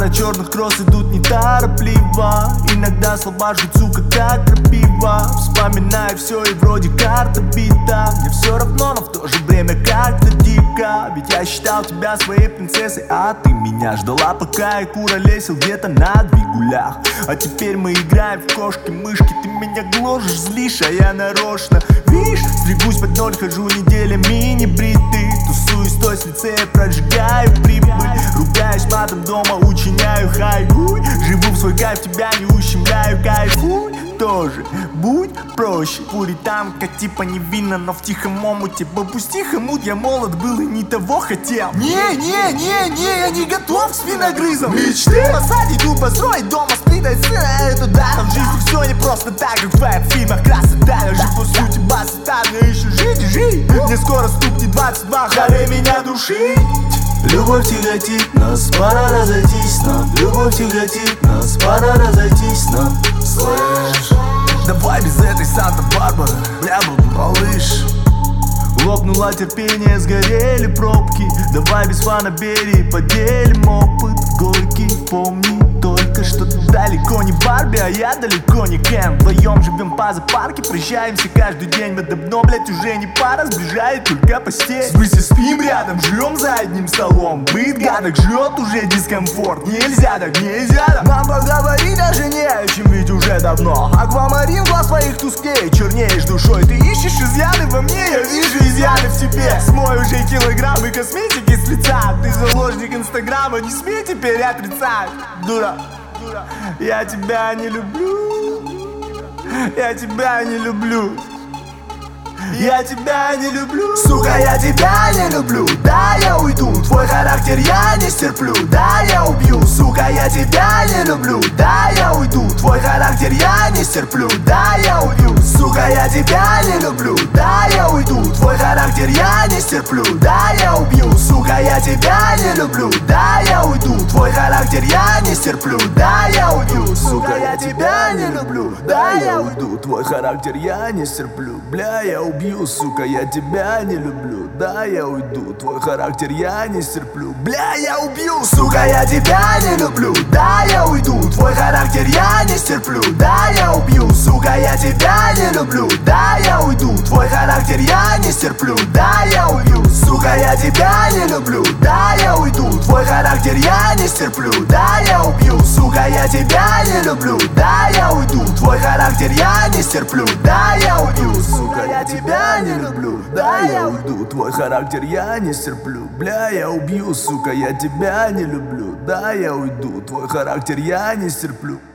Пара черных кросс идут неторопливо. Иногда слова жгут, сука, как крапива. Вспоминаю все и вроде карта бита. Мне все равно, но в то же время как-то дико. Ведь я считал тебя своей принцессой, а ты меня ждала, пока я куролесил где-то на двигулях. А теперь мы играем в кошки-мышки. Ты меня гложешь, злишь, а я нарочно. Видишь, стригусь под ноль, хожу неделями не бритый. Тусуюсь, стой с лицея, прожигаю прибыль. Ругаюсь матом дома, учиняю хайгуй. Живу в свой кайф, тебя не ущемляю, кайфуй. Тоже будь проще. Пуританка типа невинна, но в тихом омуте. Попусти хомут, я молод был и не того хотел. Не, я не готов к спиногрызам. Мечты посадить, тут построить дома, сплитать сына, это да. Но в жизни все не просто так, как в твоих фильмах красота. Я же по сути баста, но еще жить и жить. Мне скоро стукнет 22, харе меня душить. Любовь тяготит нас, пора разойтись нам. Любовь тяготит нас, пора разойтись нам. Слышь, давай без этой Санта-Барбары, бля, малыш. Лопнуло терпение, сгорели пробки. Давай без фанаберии поделим опыт горький. Помни только, что ты далеко не Барби, а я далеко не Кен. Вдвоем живем по зоопарке, прощаемся каждый день. Мы давно, блять, уже не пара, сближает только постель. В смысле спим рядом, живем за одним столом. Быт гадок жрет уже дискомфорт. Нельзя так, нельзя так. Нам поговорить даже не о чем, ведь уже давно. Аквамарин глаз твоих тускнеет, чернеешь душой. Ты ищешь изъяны во мне, я вижу изъяны в тебе. Смой уже килограммы косметики с лица. Ты заложник инстаграма, не смей теперь отрицать. Дура, я тебя не люблю. Я тебя не люблю. Я тебя не люблю. Сука, я тебя не люблю. Да, я уйду, твой характер я не стерплю. Да, я убью. Сука, я тебя не люблю. Да, я уйду, твой характер я не стерплю. Да, я убью. Сука, я тебя не люблю. Да, я уйду, твой характер я не стерплю. Да, я убью. Сука, я тебя не люблю. Да, я уйду, твой характер я не стерплю. Да, я убью. Сука, я тебя не люблю. Да, я уйду, твой характер я не стерплю. Бля, я убью, сука, я тебя не люблю. Да, я уйду, твой характер я не стерплю. Бля, я убью, сука, я тебя не люблю. Да, я уйду, твой характер я не стерплю. Да, я убью, сука, я тебя не люблю. Да, я уйду, твой характер я не стерплю. Да, я убью, сука, я тебя не люблю. Да, я уйду, твой характер я не стерплю. Да, я убью, сука, я тебя не люблю. Да, я уйду, твой характер я не стерплю. Да, я убью, сука, я тебя не люблю. Да, я уйду, твой характер я не стерплю. Бля, я убью, сука, я тебя не люблю. Да, я уйду, твой характер я не стерплю.